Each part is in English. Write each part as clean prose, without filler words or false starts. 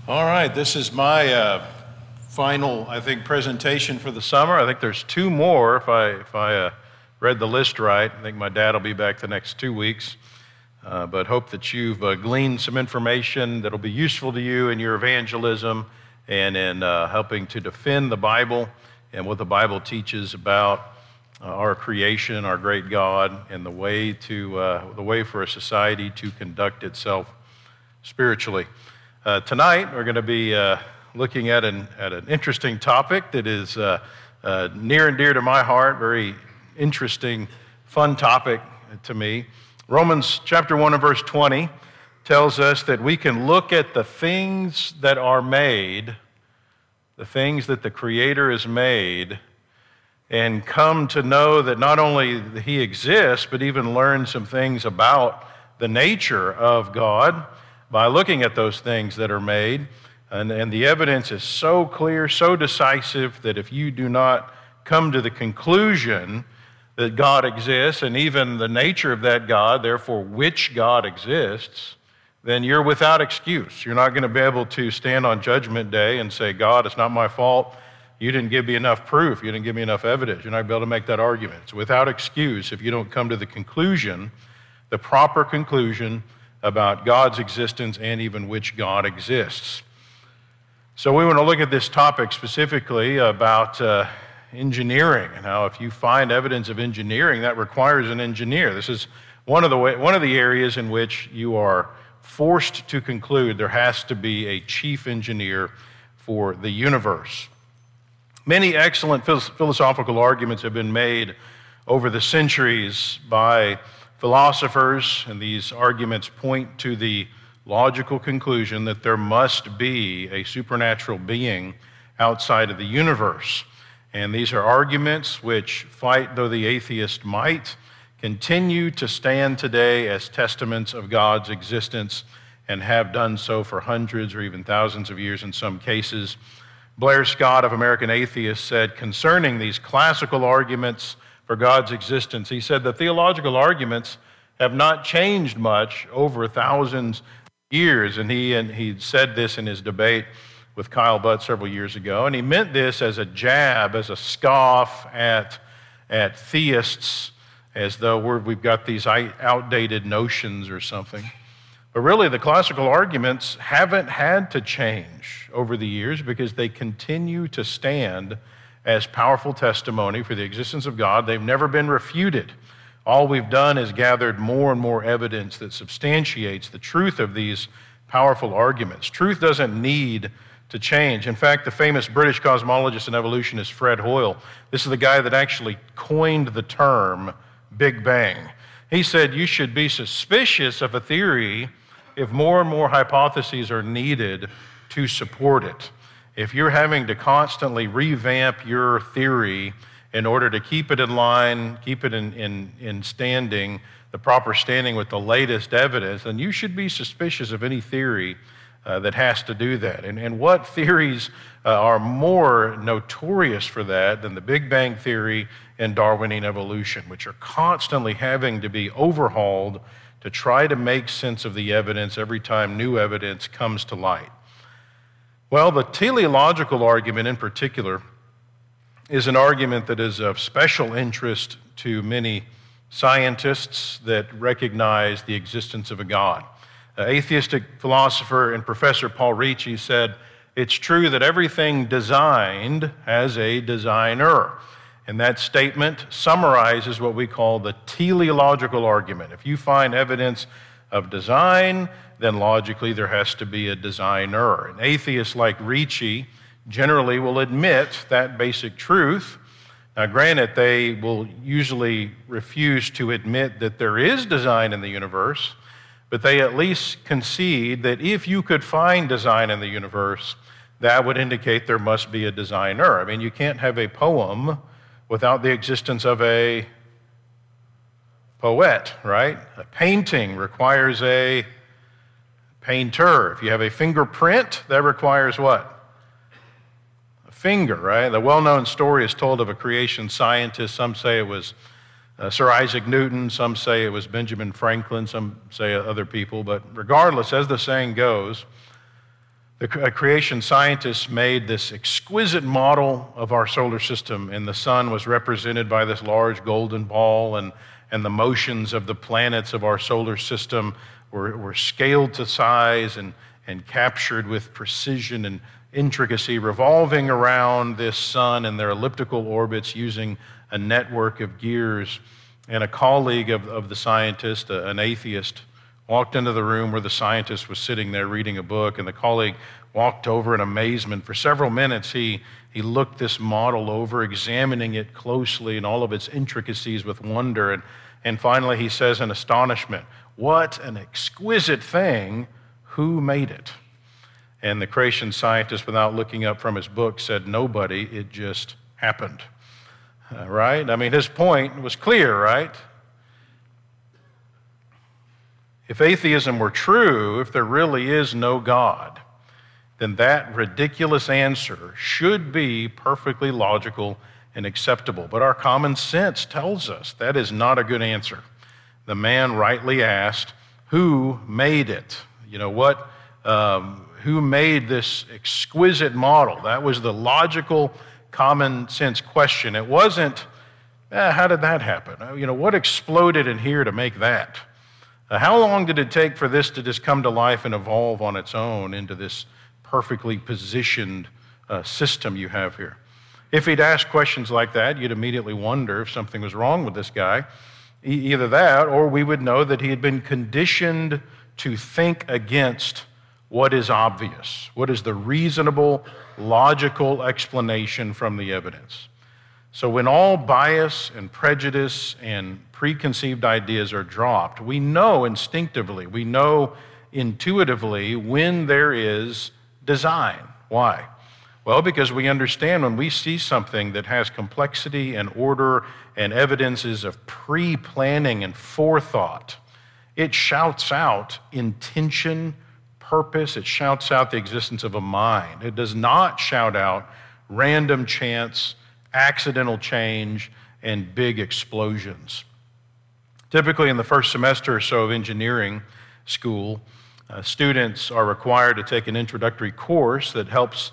All right, this is my final, I think, presentation for the summer. I think there's two more if I read the list right. I think my dad will be back the next 2 weeks, but hope that you've gleaned some information that'll be useful to you in your evangelism and in helping to defend the Bible and what the Bible teaches about our creation, our great God, and the way for a society to conduct itself spiritually. Tonight, we're going to be looking at an interesting topic that is near and dear to my heart, very interesting, fun topic to me. Romans chapter 1 and verse 20 tells us that we can look at the things that are made, the things that the Creator has made, and come to know that not only He exists, but even learn some things about the nature of God by looking at those things that are made. And the evidence is so clear, so decisive, that if you do not come to the conclusion that God exists, and even the nature of that God, therefore which God exists, then you're without excuse. You're not going to be able to stand on Judgment Day and say, God, it's not my fault. You didn't give me enough proof. You didn't give me enough evidence. You're not going to be able to make that argument. It's without excuse if you don't come to the conclusion, the proper conclusion about God's existence and even which God exists. So we want to look at this topic specifically about engineering, and how if you find evidence of engineering, that requires an engineer. This is one of the areas in which you are forced to conclude there has to be a chief engineer for the universe. Many excellent philosophical arguments have been made over the centuries by philosophers, and these arguments point to the logical conclusion that there must be a supernatural being outside of the universe. And these are arguments which, fight though the atheist might, continue to stand today as testaments of God's existence and have done so for hundreds or even thousands of years in some cases. Blair Scott of American Atheists said concerning these classical arguments for God's existence, he said the theological arguments have not changed much over thousands of years. And he said this in his debate with Kyle Butt several years ago. And he meant this as a jab, as a scoff at theists, as though we've got these outdated notions or something. But really, the classical arguments haven't had to change over the years because they continue to stand as powerful testimony for the existence of God. They've never been refuted. All we've done is gathered more and more evidence that substantiates the truth of these powerful arguments. Truth doesn't need to change. In fact, the famous British cosmologist and evolutionist Fred Hoyle, this is the guy that actually coined the term Big Bang. He said you should be suspicious of a theory if more and more hypotheses are needed to support it. If you're having to constantly revamp your theory in order to keep it in line, keep it in standing, the proper standing with the latest evidence, then you should be suspicious of any theory that has to do that. And what theories are more notorious for that than the Big Bang Theory and Darwinian evolution, which are constantly having to be overhauled to try to make sense of the evidence every time new evidence comes to light. Well, the teleological argument in particular is an argument that is of special interest to many scientists that recognize the existence of a God. Atheistic philosopher and professor Paul Ricci said, "It's true that everything designed has a designer." And that statement summarizes what we call the teleological argument. If you find evidence of design, then logically there has to be a designer. And atheists like Ricci generally will admit that basic truth. Now, granted, they will usually refuse to admit that there is design in the universe, but they at least concede that if you could find design in the universe, that would indicate there must be a designer. I mean, you can't have a poem without the existence of a poet, right? A painting requires a painter. If you have a fingerprint, that requires what? A finger, right? The well-known story is told of a creation scientist. Some say it was Sir Isaac Newton, some say it was Benjamin Franklin, some say other people. But regardless, as the saying goes, The creation scientists made this exquisite model of our solar system, and the sun was represented by this large golden ball, and the motions of the planets of our solar system were scaled to size and captured with precision and intricacy, revolving around this sun in their elliptical orbits using a network of gears. And a colleague of the scientist, an atheist, walked into the room where the scientist was sitting there reading a book, and the colleague walked over in amazement. For several minutes, he looked this model over, examining it closely and all of its intricacies with wonder. And finally, he says in astonishment, "What an exquisite thing! Who made it?" And the creation scientist, without looking up from his book, said, "Nobody, it just happened." Right? I mean, his point was clear, right? If atheism were true, if there really is no God, then that ridiculous answer should be perfectly logical and acceptable. But our common sense tells us that is not a good answer. The man rightly asked, who made it? You know, who made this exquisite model? That was the logical, common sense question. It wasn't, how did that happen? You know, what exploded in here to make that? How long did it take for this to just come to life and evolve on its own into this perfectly positioned system you have here? If he'd asked questions like that, you'd immediately wonder if something was wrong with this guy. Either that, or we would know that he had been conditioned to think against what is obvious, what is the reasonable, logical explanation from the evidence. So when all bias and prejudice and preconceived ideas are dropped, we know instinctively, we know intuitively when there is design. Why? Well, because we understand when we see something that has complexity and order and evidences of pre-planning and forethought, it shouts out intention, purpose, it shouts out the existence of a mind. It does not shout out random chance, accidental change, and big explosions. Typically in the first semester or so of engineering school, students are required to take an introductory course that helps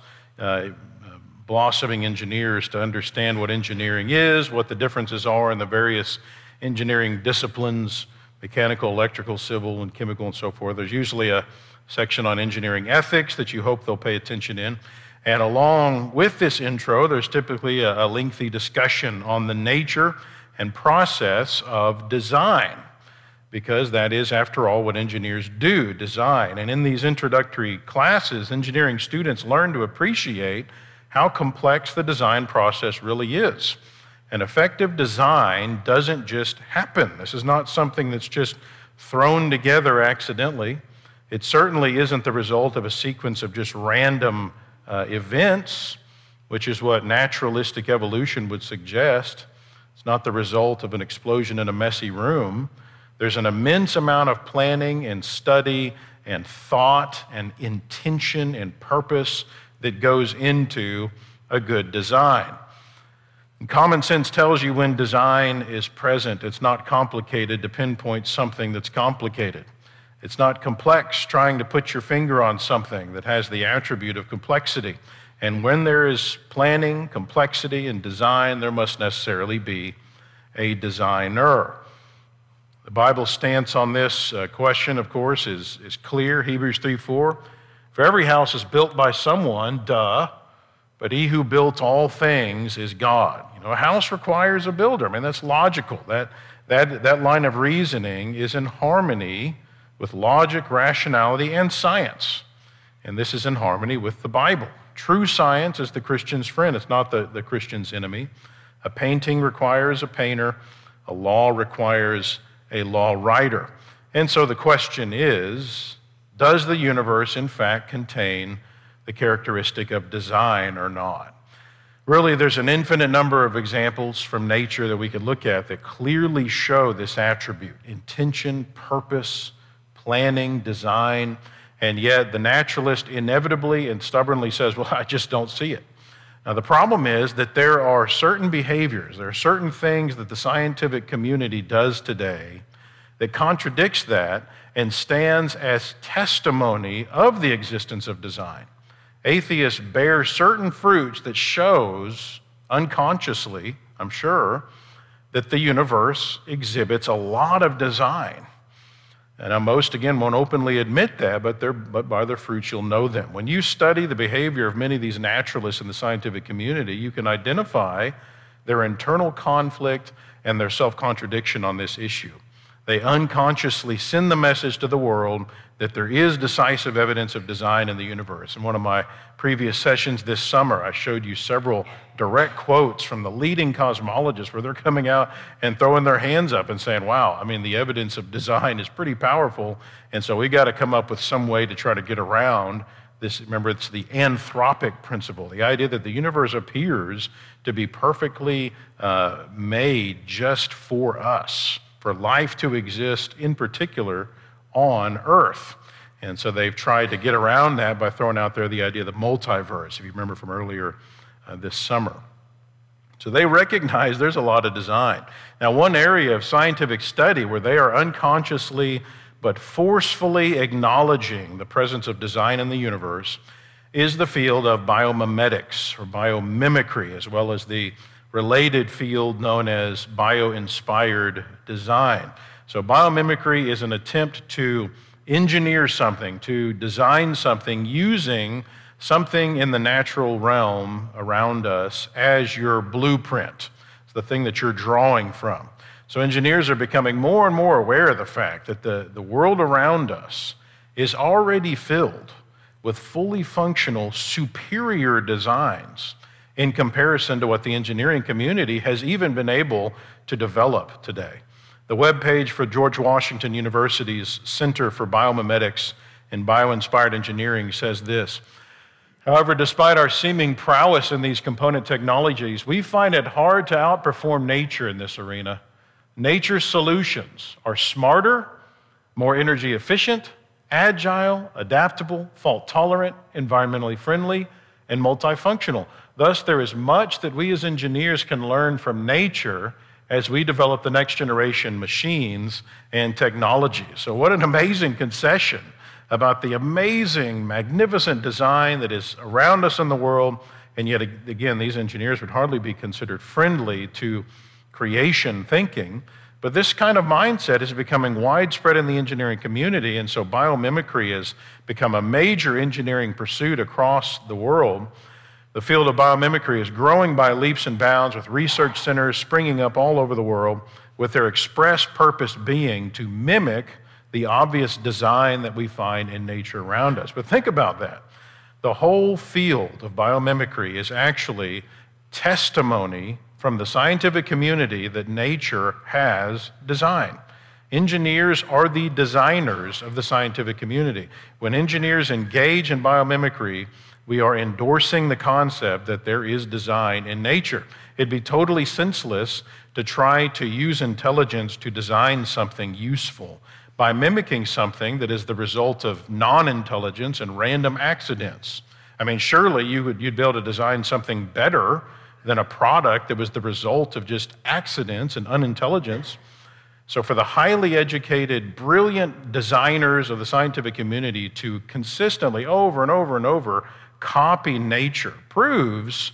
blossoming engineers to understand what engineering is, what the differences are in the various engineering disciplines, mechanical, electrical, civil, and chemical, and so forth. There's usually a section on engineering ethics that you hope they'll pay attention in. And along with this intro, there's typically a lengthy discussion on the nature and process of design, because that is, after all, what engineers do, design. And in these introductory classes, engineering students learn to appreciate how complex the design process really is. An effective design doesn't just happen. This is not something that's just thrown together accidentally. It certainly isn't the result of a sequence of just random events, which is what naturalistic evolution would suggest. It's not the result of an explosion in a messy room. There's an immense amount of planning and study and thought and intention and purpose that goes into a good design. And common sense tells you when design is present. It's not complicated to pinpoint something that's complicated. It's not complex trying to put your finger on something that has the attribute of complexity. And when there is planning, complexity, and design, there must necessarily be a designer. The Bible's stance on this question, of course, is clear. Hebrews 3:4. For every house is built by someone, but he who built all things is God. You know, a house requires a builder. I mean, that's logical. That line of reasoning is in harmony with logic, rationality, and science. And this is in harmony with the Bible. True science is the Christian's friend. It's not the Christian's enemy. A painting requires a painter. A law requires a law writer. And so the question is, does the universe in fact contain the characteristic of design or not? Really, there's an infinite number of examples from nature that we could look at that clearly show this attribute: intention, purpose, planning, design. And yet the naturalist inevitably and stubbornly says, well, I just don't see it. Now, the problem is that there are certain behaviors, there are certain things that the scientific community does today that contradicts that and stands as testimony of the existence of design. atheists bear certain fruits that shows, unconsciously, I'm sure, that the universe exhibits a lot of design. And now most, again, won't openly admit that, but by their fruits you'll know them. When you study the behavior of many of these naturalists in the scientific community, you can identify their internal conflict and their self-contradiction on this issue. They unconsciously send the message to the world that there is decisive evidence of design in the universe. In one of my previous sessions this summer, I showed you several direct quotes from the leading cosmologists where they're coming out and throwing their hands up and saying, wow, I mean, the evidence of design is pretty powerful, and so we got to come up with some way to try to get around this. Remember, it's the anthropic principle, the idea that the universe appears to be perfectly made just for us, for life to exist in particular on Earth. And so they've tried to get around that by throwing out there the idea of the multiverse, if you remember from earlier this summer. So they recognize there's a lot of design. Now, one area of scientific study where they are unconsciously but forcefully acknowledging the presence of design in the universe is the field of biomimetics or biomimicry, as well as the related field known as bio-inspired design. So biomimicry is an attempt to engineer something, to design something using something in the natural realm around us as your blueprint. It's the thing that you're drawing from. So engineers are becoming more and more aware of the fact that the world around us is already filled with fully functional, superior designs in comparison to what the engineering community has even been able to develop today. The webpage for George Washington University's Center for Biomimetics and Bio-Inspired Engineering says this: however, despite our seeming prowess in these component technologies, we find it hard to outperform nature in this arena. Nature's solutions are smarter, more energy efficient, agile, adaptable, fault-tolerant, environmentally friendly, and multifunctional. Thus, there is much that we as engineers can learn from nature as we develop the next generation machines and technologies. So what an amazing concession about the amazing, magnificent design that is around us in the world, and yet, again, these engineers would hardly be considered friendly to creation thinking. But this kind of mindset is becoming widespread in the engineering community, and so biomimicry has become a major engineering pursuit across the world. The field of biomimicry is growing by leaps and bounds, with research centers springing up all over the world, with their express purpose being to mimic the obvious design that we find in nature around us. But think about that. The whole field of biomimicry is actually testimony from the scientific community that nature has design. Engineers are the designers of the scientific community. When engineers engage in biomimicry, we are endorsing the concept that there is design in nature. It'd be totally senseless to try to use intelligence to design something useful by mimicking something that is the result of non-intelligence and random accidents. I mean, surely you'd be able to design something better than a product that was the result of just accidents and unintelligence. So for the highly educated, brilliant designers of the scientific community to consistently, over and over and over, copy nature proves,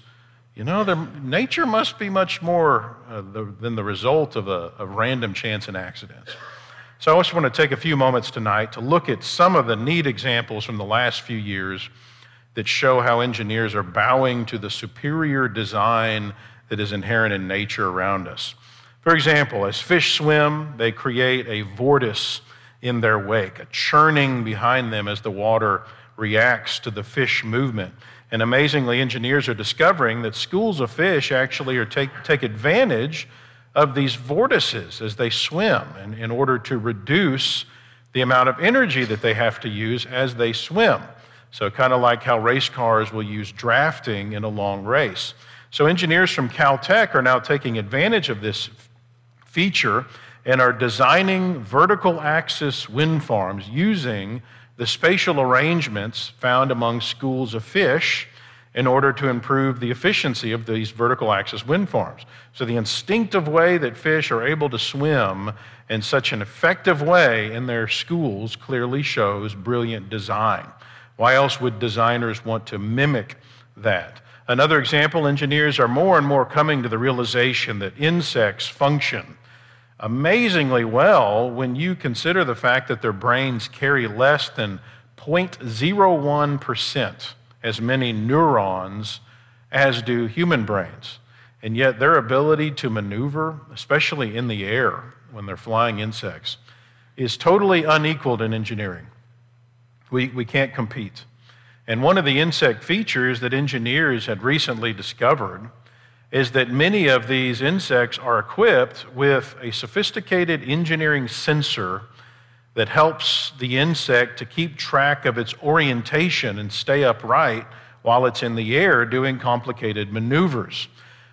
nature must be much more than the result of random chance and accidents. So I just want to take a few moments tonight to look at some of the neat examples from the last few years that show how engineers are bowing to the superior design that is inherent in nature around us. For example, as fish swim, they create a vortice in their wake, a churning behind them as the water reacts to the fish movement. And amazingly, engineers are discovering that schools of fish actually take advantage of these vortices as they swim in order to reduce the amount of energy that they have to use as they swim. So kind of like how race cars will use drafting in a long race. So engineers from Caltech are now taking advantage of this feature and are designing vertical axis wind farms using the spatial arrangements found among schools of fish in order to improve the efficiency of these vertical axis wind farms. So the instinctive way that fish are able to swim in such an effective way in their schools clearly shows brilliant design. Why else would designers want to mimic that? Another example, engineers are more and more coming to the realization that insects function amazingly well when you consider the fact that their brains carry less than 0.01% as many neurons as do human brains. And yet their ability to maneuver, especially in the air when they're flying insects, is totally unequaled in engineering. We can't compete. And one of the insect features that engineers had recently discovered is that many of these insects are equipped with a sophisticated engineering sensor that helps the insect to keep track of its orientation and stay upright while it's in the air doing complicated maneuvers.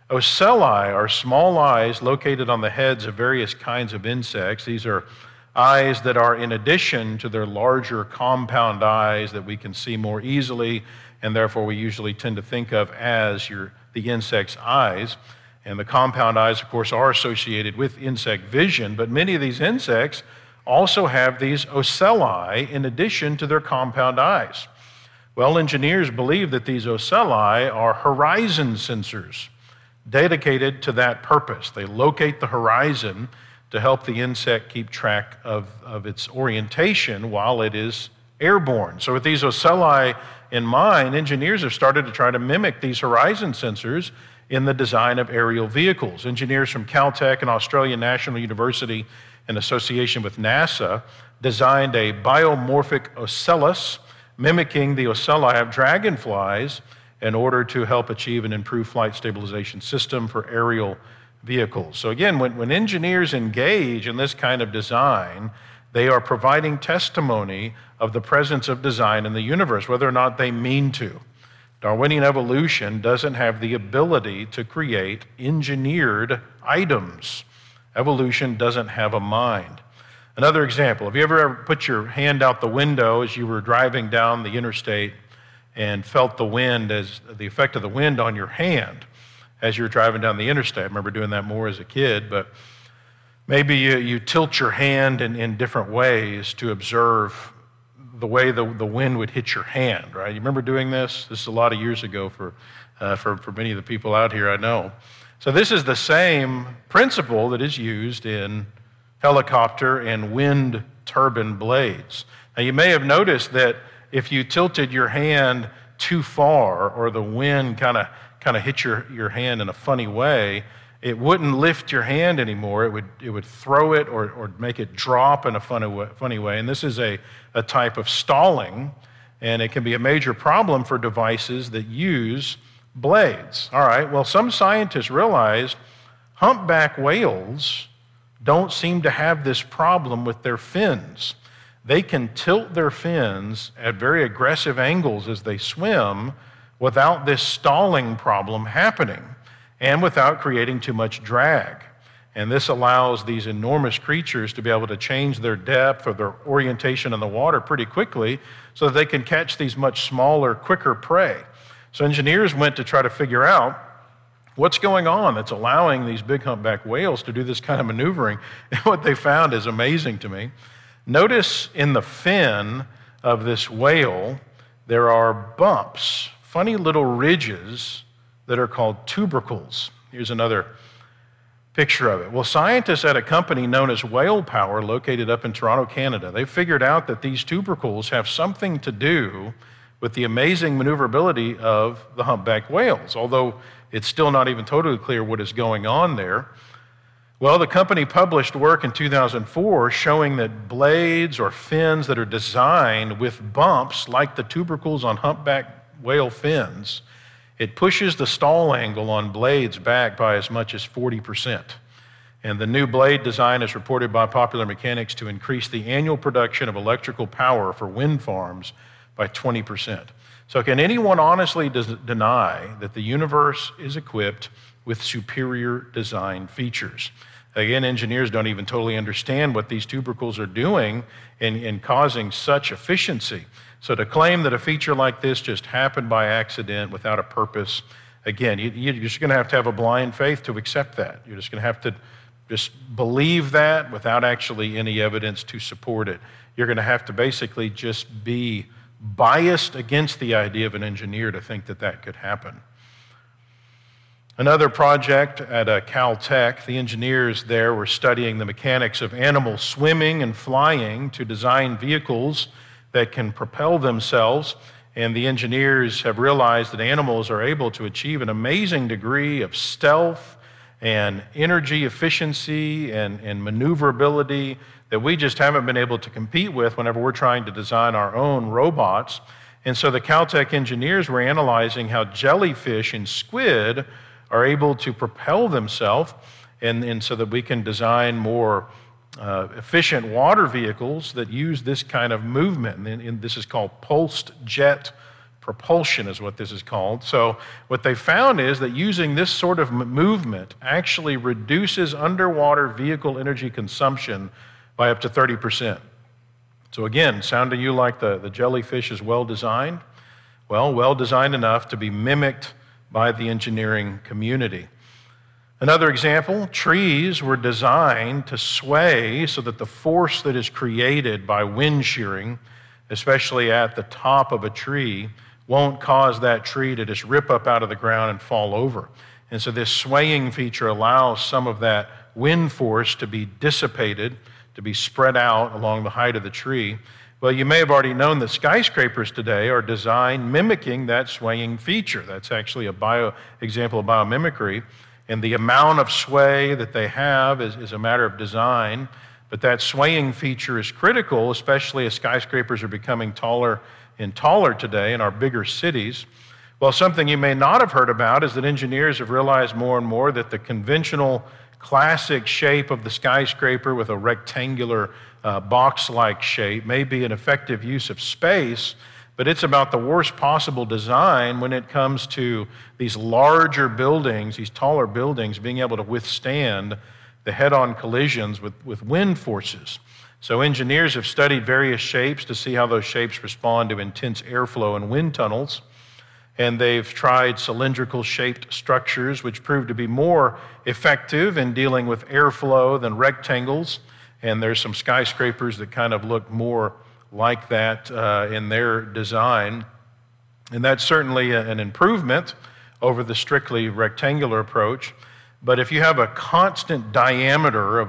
Ocelli are small eyes located on the heads of various kinds of insects. These are eyes that are in addition to their larger compound eyes that we can see more easily, and therefore we usually tend to think of as the insect's eyes. And the compound eyes, of course, are associated with insect vision, but many of these insects also have these ocelli in addition to their compound eyes. Well, engineers believe that these ocelli are horizon sensors dedicated to that purpose. They locate the horizon to help the insect keep track of its orientation while it is airborne. So with these ocelli in mind, engineers have started to try to mimic these horizon sensors in the design of aerial vehicles. Engineers from Caltech and Australian National University, in association with NASA, designed a biomorphic ocellus mimicking the ocelli of dragonflies in order to help achieve an improved flight stabilization system for aerial vehicles. So again, when engineers engage in this kind of design, they are providing testimony of the presence of design in the universe, whether or not they mean to. Darwinian evolution doesn't have the ability to create engineered items. Evolution doesn't have a mind. Another example, have you ever put your hand out the window as you were driving down the interstate and felt the wind, as the effect of the wind on your hand as you're driving down the interstate? I remember doing that more as a kid, but maybe you tilt your hand in different ways to observe the way the wind would hit your hand, right? You remember doing this? This is a lot of years ago for many of the people out here I know. So this is the same principle that is used in helicopter and wind turbine blades. Now you may have noticed that if you tilted your hand too far or the wind kind of hit your hand in a funny way, it wouldn't lift your hand anymore. It would throw it or make it drop in a funny way. And this is a type of stalling, and it can be a major problem for devices that use blades. All right, well, some scientists realized humpback whales don't seem to have this problem with their fins. They can tilt their fins at very aggressive angles as they swim without this stalling problem happening and without creating too much drag. And this allows these enormous creatures to be able to change their depth or their orientation in the water pretty quickly so that they can catch these much smaller, quicker prey. So engineers went to try to figure out what's going on that's allowing these big humpback whales to do this kind of maneuvering. And what they found is amazing to me. Notice in the fin of this whale, there are bumps, funny little ridges that are called tubercles. Here's another picture of it. Well, scientists at a company known as Whale Power, located up in Toronto, Canada, they figured out that these tubercles have something to do with the amazing maneuverability of the humpback whales, although it's still not even totally clear what is going on there. Well, the company published work in 2004 showing that blades or fins that are designed with bumps like the tubercles on humpback whale fins, it pushes the stall angle on blades back by as much as 40%. And the new blade design is reported by Popular Mechanics to increase the annual production of electrical power for wind farms by 20%. So can anyone honestly deny that the universe is equipped with superior design features? Again, engineers don't even totally understand what these tubercles are doing in causing such efficiency. So to claim that a feature like this just happened by accident without a purpose, again, you're just going to have a blind faith to accept that. You're just going to have to just believe that without actually any evidence to support it. You're going to have to basically just be biased against the idea of an engineer to think that that could happen. Another project at Caltech, the engineers there were studying the mechanics of animals swimming and flying to design vehicles that can propel themselves. And the engineers have realized that animals are able to achieve an amazing degree of stealth and energy efficiency and maneuverability that we just haven't been able to compete with whenever we're trying to design our own robots. And so the Caltech engineers were analyzing how jellyfish and squid are able to propel themselves, and so that we can design more efficient water vehicles that use this kind of movement. And this is called pulsed jet propulsion is what this is called. So what they found is that using this sort of movement actually reduces underwater vehicle energy consumption by up to 30%. So again, sound to you like the jellyfish is well designed? Well designed enough to be mimicked by the engineering community. Another example, trees were designed to sway so that the force that is created by wind shearing, especially at the top of a tree, won't cause that tree to just rip up out of the ground and fall over. And so this swaying feature allows some of that wind force to be dissipated, to be spread out along the height of the tree. Well, you may have already known that skyscrapers today are designed mimicking that swaying feature. That's actually a example of biomimicry. And the amount of sway that they have is a matter of design. But that swaying feature is critical, especially as skyscrapers are becoming taller and taller today in our bigger cities. Well, something you may not have heard about is that engineers have realized more and more that the conventional classic shape of the skyscraper with a rectangular box-like shape may be an effective use of space, but it's about the worst possible design when it comes to these larger buildings, these taller buildings, being able to withstand the head-on collisions with wind forces. So engineers have studied various shapes to see how those shapes respond to intense airflow and wind tunnels. And they've tried cylindrical-shaped structures, which prove to be more effective in dealing with airflow than rectangles. And there's some skyscrapers that kind of look more like that in their design. And that's certainly an improvement over the strictly rectangular approach. But if you have a constant diameter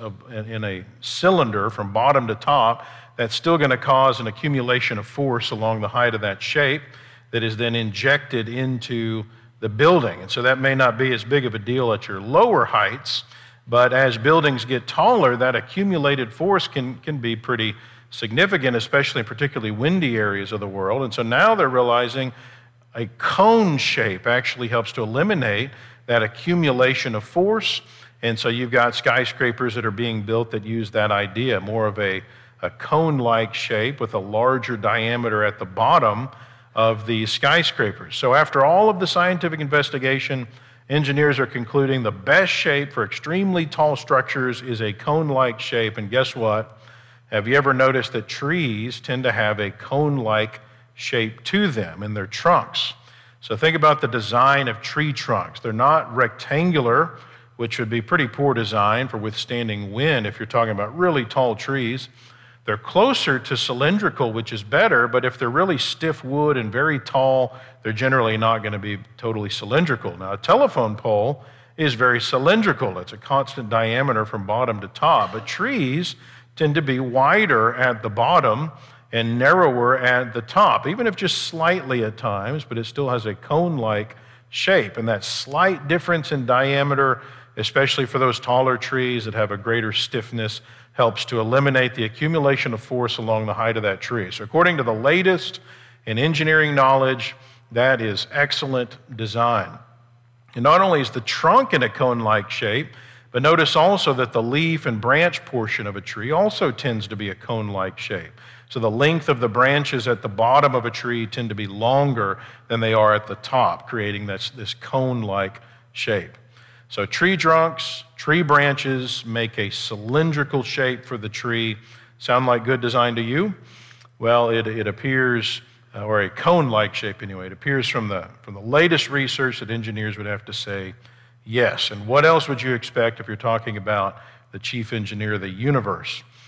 in a cylinder from bottom to top, that's still going to cause an accumulation of force along the height of that shape that is then injected into the building. And so that may not be as big of a deal at your lower heights, but as buildings get taller, that accumulated force can be pretty significant, especially in particularly windy areas of the world. And so now they're realizing a cone shape actually helps to eliminate that accumulation of force. And so you've got skyscrapers that are being built that use that idea, more of a cone-like shape with a larger diameter at the bottom of the skyscrapers. So after all of the scientific investigation, engineers are concluding the best shape for extremely tall structures is a cone-like shape. And guess what? Have you ever noticed that trees tend to have a cone-like shape to them in their trunks? So think about the design of tree trunks. They're not rectangular, which would be pretty poor design for withstanding wind if you're talking about really tall trees. They're closer to cylindrical, which is better, but if they're really stiff wood and very tall, they're generally not going to be totally cylindrical. Now, a telephone pole is very cylindrical. It's a constant diameter from bottom to top, but trees tend to be wider at the bottom and narrower at the top, even if just slightly at times, but it still has a cone-like shape. And that slight difference in diameter, especially for those taller trees that have a greater stiffness, helps to eliminate the accumulation of force along the height of that tree. So according to the latest in engineering knowledge, that is excellent design. And not only is the trunk in a cone-like shape, but notice also that the leaf and branch portion of a tree also tends to be a cone-like shape. So the length of the branches at the bottom of a tree tend to be longer than they are at the top, creating this cone-like shape. So tree trunks, tree branches make a cylindrical shape for the tree. Sound like good design to you? Well, it appears, or a cone-like shape anyway, it appears from the latest research that engineers would have to say yes. And what else would you expect if you're talking about the chief engineer of the universe?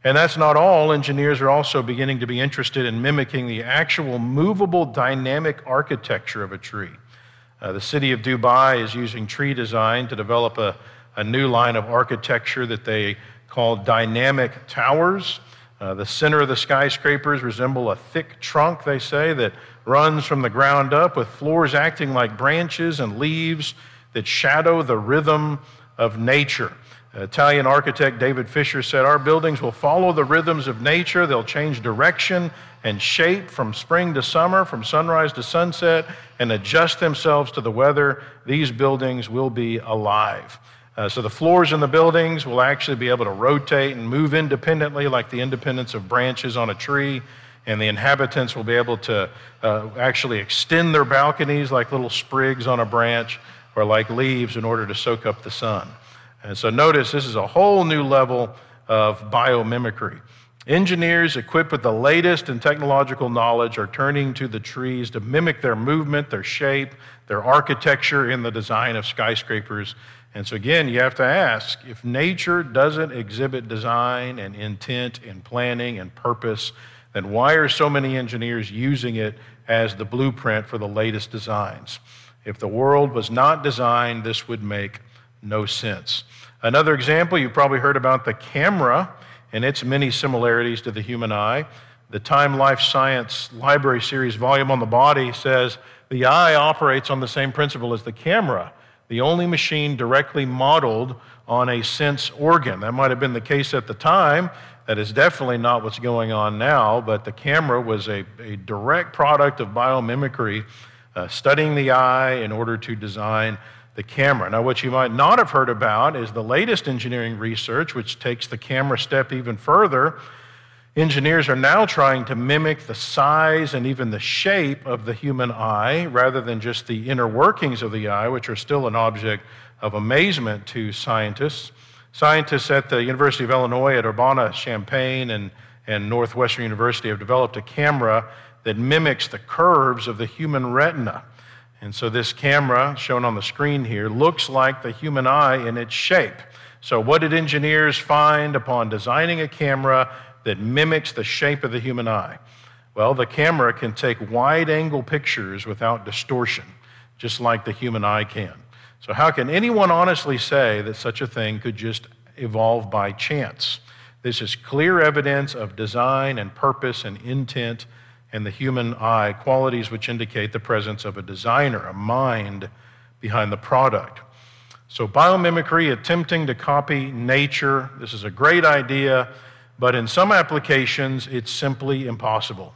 And that's not all. Engineers are also beginning to be interested in mimicking the actual movable dynamic architecture of a tree. The city of Dubai is using tree design to develop a new line of architecture that they call dynamic towers. The center of the skyscrapers resemble a thick trunk, they say, that runs from the ground up with floors acting like branches and leaves that shadow the rhythm of nature. Italian architect David Fisher said, "Our buildings will follow the rhythms of nature. They'll change direction and shape from spring to summer, from sunrise to sunset, and adjust themselves to the weather. These buildings will be alive." So the floors in the buildings will actually be able to rotate and move independently like the independence of branches on a tree, and the inhabitants will be able to actually extend their balconies like little sprigs on a branch or like leaves in order to soak up the sun. And so notice this is a whole new level of biomimicry. Engineers equipped with the latest in technological knowledge are turning to the trees to mimic their movement, their shape, their architecture in the design of skyscrapers. And so again, you have to ask, if nature doesn't exhibit design and intent and planning and purpose, then why are so many engineers using it as the blueprint for the latest designs? If the world was not designed, this would make no sense. Another example, you've probably heard about the camera and its many similarities to the human eye. The Time Life Science Library Series volume on the body says the eye operates on the same principle as the camera, the only machine directly modeled on a sense organ. That might have been the case at the time. That is definitely not what's going on now, but the camera was a direct product of biomimicry, studying the eye in order to design the camera. Now, what you might not have heard about is the latest engineering research, which takes the camera step even further. Engineers are now trying to mimic the size and even the shape of the human eye rather than just the inner workings of the eye, which are still an object of amazement to scientists. Scientists at the University of Illinois at Urbana-Champaign and Northwestern University have developed a camera that mimics the curves of the human retina. And so this camera, shown on the screen here, looks like the human eye in its shape. So what did engineers find upon designing a camera that mimics the shape of the human eye? Well, the camera can take wide-angle pictures without distortion, just like the human eye can. So how can anyone honestly say that such a thing could just evolve by chance? This is clear evidence of design and purpose and intent and the human eye, qualities which indicate the presence of a designer, a mind behind the product. So biomimicry, attempting to copy nature, this is a great idea, but in some applications, it's simply impossible.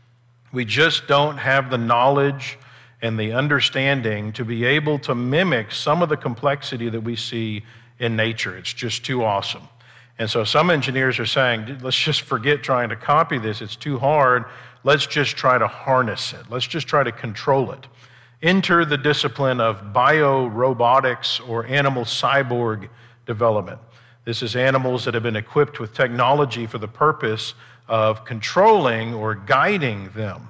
We just don't have the knowledge and the understanding to be able to mimic some of the complexity that we see in nature. It's just too awesome. And so some engineers are saying, let's just forget trying to copy this. It's too hard. Let's just try to harness it. Let's just try to control it. Enter the discipline of biorobotics or animal cyborg development. This is animals that have been equipped with technology for the purpose of controlling or guiding them.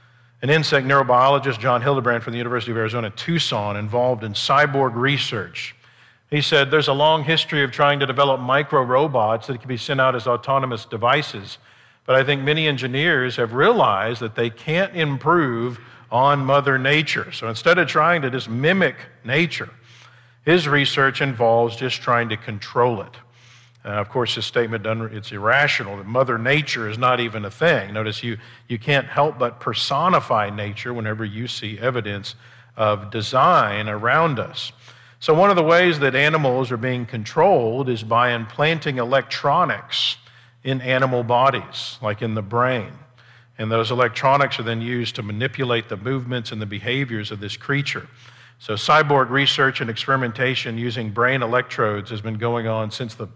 An insect neurobiologist, John Hildebrand from the University of Arizona, Tucson, involved in cyborg research. He said, there's a long history of trying to develop micro-robots that can be sent out as autonomous devices. But I think many engineers have realized that they can't improve on Mother Nature. So instead of trying to just mimic nature, his research involves just trying to control it. Of course, his statement, it's irrational, that Mother Nature is not even a thing. Notice you can't help but personify nature whenever you see evidence of design around us. So one of the ways that animals are being controlled is by implanting electronics in animal bodies, like in the brain. And those electronics are then used to manipulate the movements and the behaviors of this creature. So cyborg research and experimentation using brain electrodes has been going on since the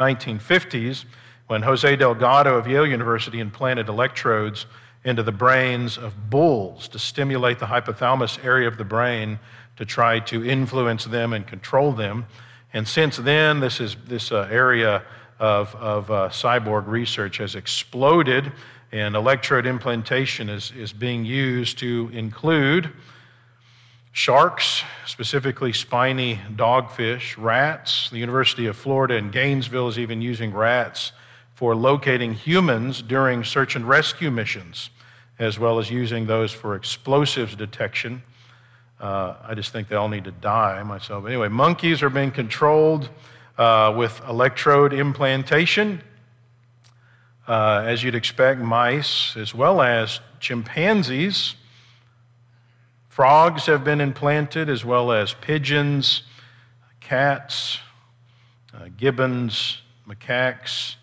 1950s, when Jose Delgado of Yale University implanted electrodes into the brains of bulls to stimulate the hypothalamus area of the brain to try to influence them and control them. And since then, this area of cyborg research has exploded, and electrode implantation is being used to include sharks, specifically spiny dogfish, rats. The University of Florida in Gainesville is even using rats for locating humans during search and rescue missions, as well as using those for explosives detection. I just think they all need to die myself. Anyway, monkeys are being controlled with electrode implantation, as you'd expect, mice, as well as chimpanzees. Frogs have been implanted, as well as pigeons, cats, gibbons, macaques,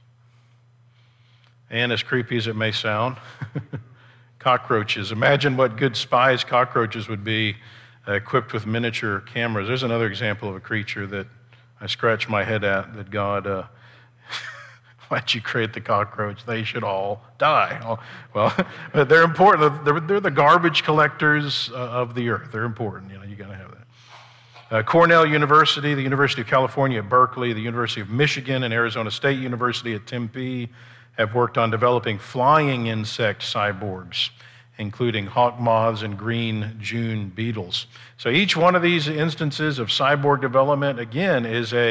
and as creepy as it may sound, cockroaches. Imagine what good spies cockroaches would be equipped with miniature cameras. There's another example of a creature that I scratch my head at, that God, why'd you create the cockroach? They should all die. Oh, well, but they're important. They're the garbage collectors of the earth. They're important. You got to have that. Cornell University, the University of California at Berkeley, the University of Michigan, and Arizona State University at Tempe have worked on developing flying insect cyborgs, including hawk moths and green June beetles. So each one of these instances of cyborg development, again,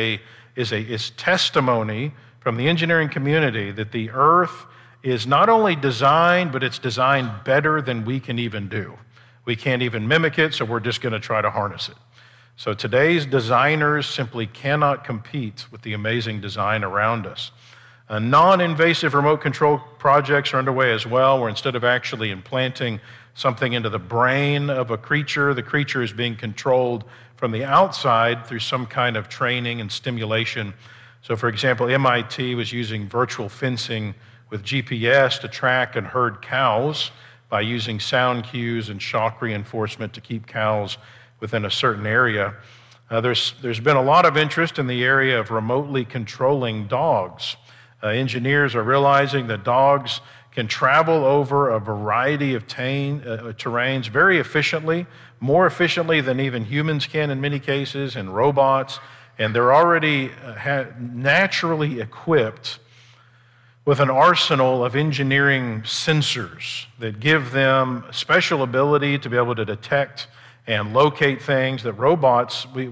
is testimony from the engineering community that the earth is not only designed, but it's designed better than we can even do. We can't even mimic it, so we're just going to try to harness it. So today's designers simply cannot compete with the amazing design around us. Non-invasive remote control projects are underway as well, where instead of actually implanting something into the brain of a creature, the creature is being controlled from the outside through some kind of training and stimulation. So, for example, MIT was using virtual fencing with GPS to track and herd cows by using sound cues and shock reinforcement to keep cows within a certain area. There's been a lot of interest in the area of remotely controlling dogs. Engineers are realizing that dogs can travel over a variety of terrains very efficiently, more efficiently than even humans can in many cases, and robots, and they're already naturally equipped with an arsenal of engineering sensors that give them special ability to be able to detect and locate things that robots, we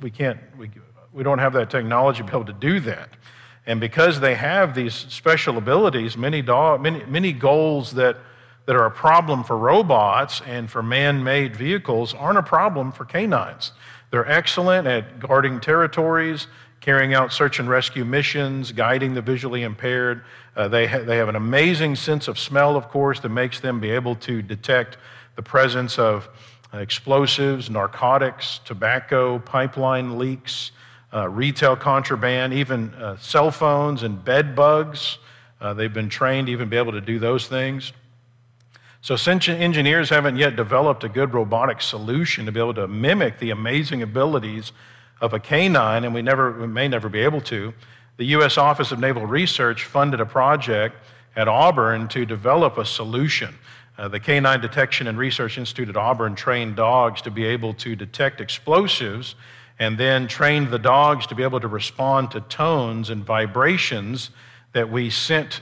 don't have that technology to be able to do that. And because they have these special abilities, many goals that are a problem for robots and for man-made vehicles aren't a problem for canines. They're excellent at guarding territories, carrying out search and rescue missions, guiding the visually impaired. They have an amazing sense of smell, of course, that makes them be able to detect the presence of explosives, narcotics, tobacco, pipeline leaks, retail contraband, even cell phones and bed bugs. They've been trained to even be able to do those things. So since engineers haven't yet developed a good robotic solution to be able to mimic the amazing abilities of a canine, and we may never be able to, the U.S. Office of Naval Research funded a project at Auburn to develop a solution. The Canine Detection and Research Institute at Auburn trained dogs to be able to detect explosives, and then trained the dogs to be able to respond to tones and vibrations that we sent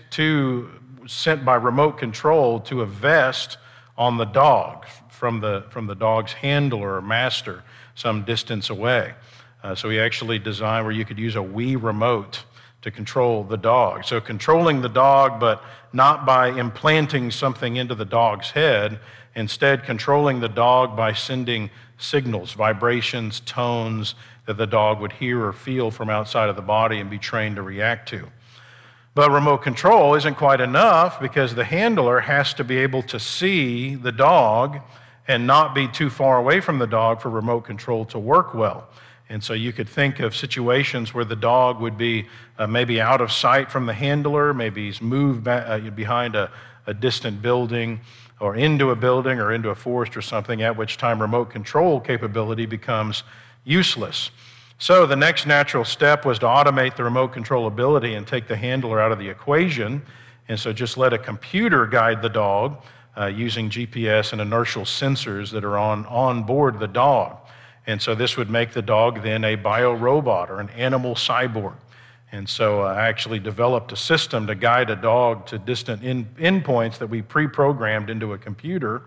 by remote control to a vest on the dog from the dog's handler or master some distance away. So we actually designed where you could use a Wii remote to control the dog. So controlling the dog, but not by implanting something into the dog's head, instead controlling the dog by sending signals, vibrations, tones that the dog would hear or feel from outside of the body and be trained to react to. But remote control isn't quite enough, because the handler has to be able to see the dog and not be too far away from the dog for remote control to work well. And so you could think of situations where the dog would be maybe out of sight from the handler, maybe he's moved back, behind a distant building, or into a building or into a forest or something, at which time remote control capability becomes useless. So the next natural step was to automate the remote control ability and take the handler out of the equation, and so just let a computer guide the dog using GPS and inertial sensors that are on board the dog. And so this would make the dog then a biorobot or an animal cyborg. And so I actually developed a system to guide a dog to distant endpoints that we pre-programmed into a computer.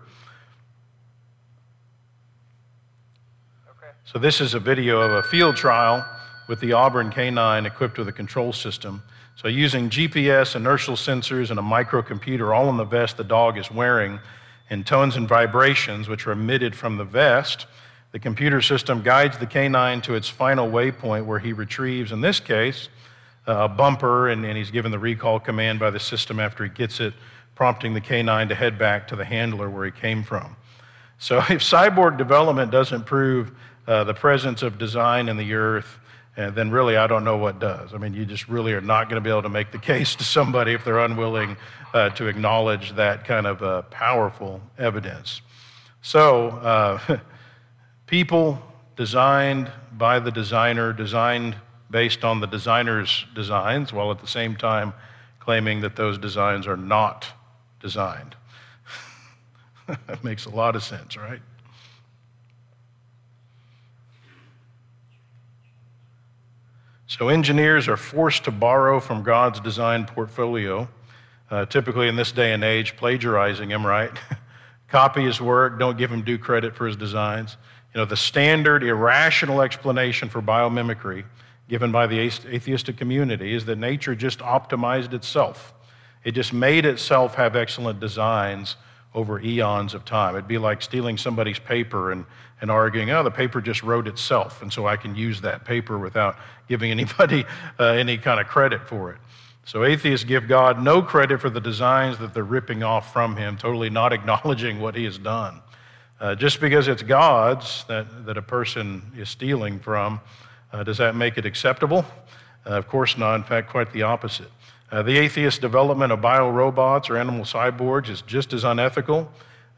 So this is a video of a field trial with the Auburn canine equipped with a control system. So using GPS, inertial sensors, and a microcomputer all in the vest the dog is wearing, and tones and vibrations which are emitted from the vest, the computer system guides the canine to its final waypoint where he retrieves, in this case, a bumper, and he's given the recall command by the system after he gets it, prompting the canine to head back to the handler where he came from. So if cyborg development doesn't prove the presence of design in the earth, then really I don't know what does. I mean, you just really are not going to be able to make the case to somebody if they're unwilling to acknowledge that kind of powerful evidence. So people designed by the designer, designed based on the designer's designs, while at the same time claiming that those designs are not designed. That makes a lot of sense, right? So engineers are forced to borrow from God's design portfolio, typically in this day and age, plagiarizing him, right? Copy his work, don't give him due credit for his designs. You know, the standard irrational explanation for biomimicry given by the atheistic community is that nature just optimized itself. It just made itself have excellent designs over eons of time. It'd be like stealing somebody's paper and arguing, oh, the paper just wrote itself, and so I can use that paper without giving anybody any kind of credit for it. So atheists give God no credit for the designs that they're ripping off from him, totally not acknowledging what he has done. Just because it's God's that a person is stealing from, does that make it acceptable? Of course not. In fact, quite the opposite. The atheist development of biorobots or animal cyborgs is just as unethical.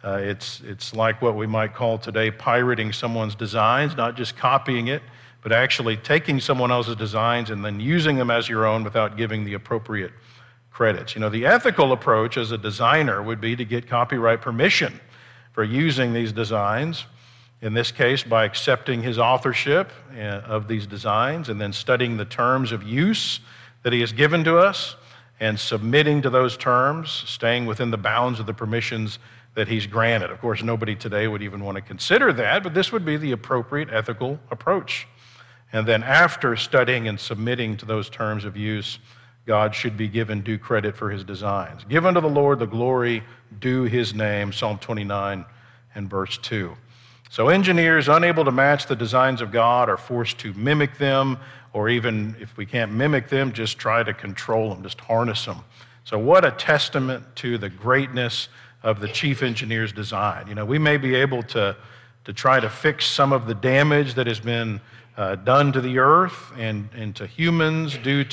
It's like what we might call today pirating someone's designs, not just copying it, but actually taking someone else's designs and then using them as your own without giving the appropriate credits. You know, the ethical approach as a designer would be to get copyright permission for using these designs, in this case by accepting his authorship of these designs and then studying the terms of use that he has given to us and submitting to those terms, staying within the bounds of the permissions that he's granted. Of course, nobody today would even want to consider that, but this would be the appropriate ethical approach. And then after studying and submitting to those terms of use, God should be given due credit for his designs. Give unto the Lord the glory due his name, Psalm 29 and verse 2. So engineers unable to match the designs of God are forced to mimic them, or even if we can't mimic them, just try to control them, just harness them. So what a testament to the greatness of the chief engineer's design. You know, we may be able to try to fix some of the damage that has been done to the earth and to humans due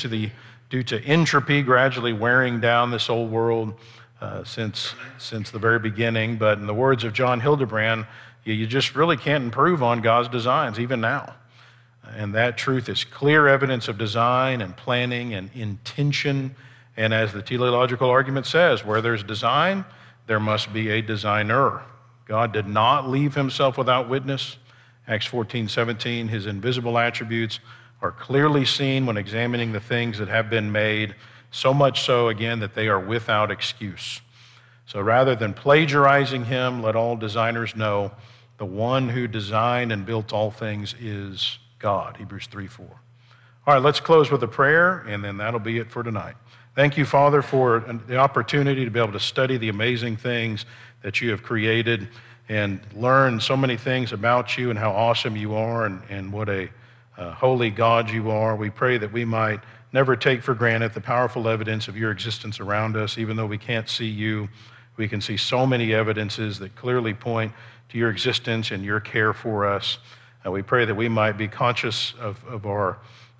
to entropy gradually wearing down this old world since the very beginning. But in the words of John Hildebrand, you just really can't improve on God's designs even now. And that truth is clear evidence of design and planning and intention. And as the teleological argument says, where there's design, there must be a designer. God did not leave himself without witness. Acts 14:17, his invisible attributes are clearly seen when examining the things that have been made, so much so, again, that they are without excuse. So rather than plagiarizing him, let all designers know the one who designed and built all things is God, Hebrews 3:4. All right, let's close with a prayer, and then that'll be it for tonight. Thank you, Father, for the opportunity to be able to study the amazing things that you have created and learn so many things about you and how awesome you are and what a holy God you are. We pray that we might never take for granted the powerful evidence of your existence around us. Even though we can't see you, we can see so many evidences that clearly point to your existence and your care for us. We pray that we might be conscious of our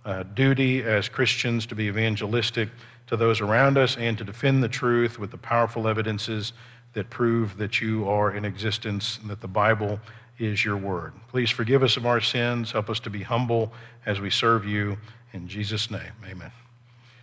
duty as Christians to be evangelistic to those around us and to defend the truth with the powerful evidences that prove that you are in existence and that the Bible is your word. Please forgive us of our sins. Help us to be humble as we serve you. In Jesus' name, amen.